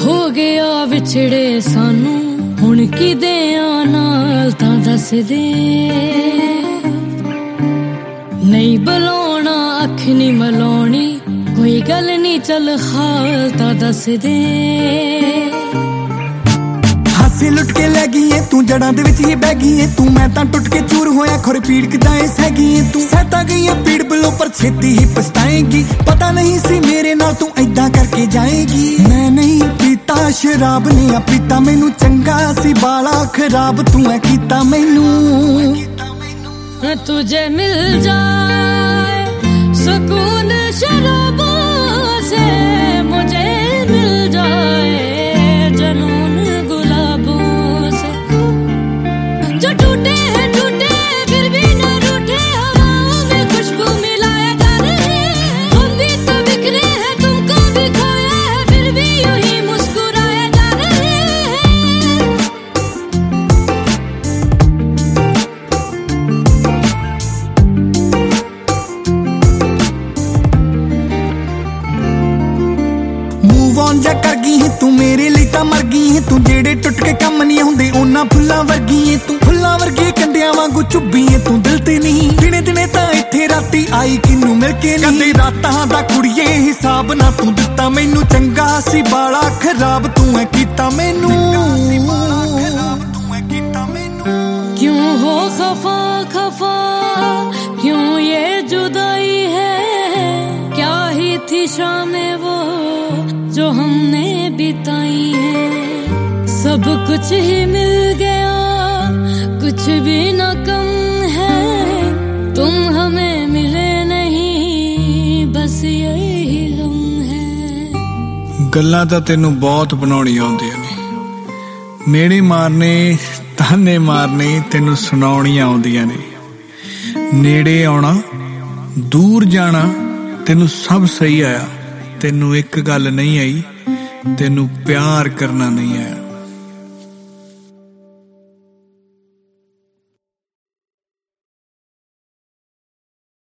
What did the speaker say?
हो गया विछड़े सानू हुण किदेआं नाल तां दस दे नहीं बुलाउणा अख नहीं मलाउणी कोई गल नहीं चल हाल तां दस दे हासे लुट के लै गई है तू जड़ां दे विच ही बह गई है तू मैं तां टुट के चूर होया खुर पीड़ किदां ए सह गई है तू सहता गई है पीड़ बलो पर छेती ही पछताएगी पता नहीं सी मेरे नाल तू ऐदां करके जाएगी मैं नहीं पीता शराब ने आ पीता मैनू चंगा सी बाला खराब तू है कीता मैनू तुझे मिल जाए सुकून शराबों से मुझे मिल जाए जुनून गुलाबों से जो टूटे हैं टूटे फिर भी न रूठे हवाओं में खुशबू मिलाया जा रहे हम भी तो बिखरे हैं तुमको भी खोया है फिर भी यूं ही मुस्कुराया जा रहे जा कर गई है तू मेरे लिए तां मर गई है तू जेड़े टुट के कम नहीं आउंदे उन्हां फुल्लां वर्गी है तू फुल्लां वर्गे कंडियां वांगू चुब्बी है तू दिल ते नहीं दिने दिने तां इत्थे राती आई किन्नू मिल के नहीं कदे रातां दा कुड़िए हिसाब ना तू दित्ता मैनू चंगा सी बाला खराब तू है कीता मैनू क्यों हो खफा खफा क्यों ये जुदाई है क्या ही थी शामें वो जो हमने बिताई है सब कुछ ही मिल गया कुछ भी न कम है तुम हमें मिले नहीं बस यही गम है गल्लां तां तैनूं बहुत बनाउणियां आउंदियां ने मेरे मारने ताने मारने तैनूं सुणाउणियां आउंदियां ने नेड़े आउणा दूर जाना तैनूं सब सही आया तैनूं एक गल नहीं आई तैनूं प्यार करना नहीं आया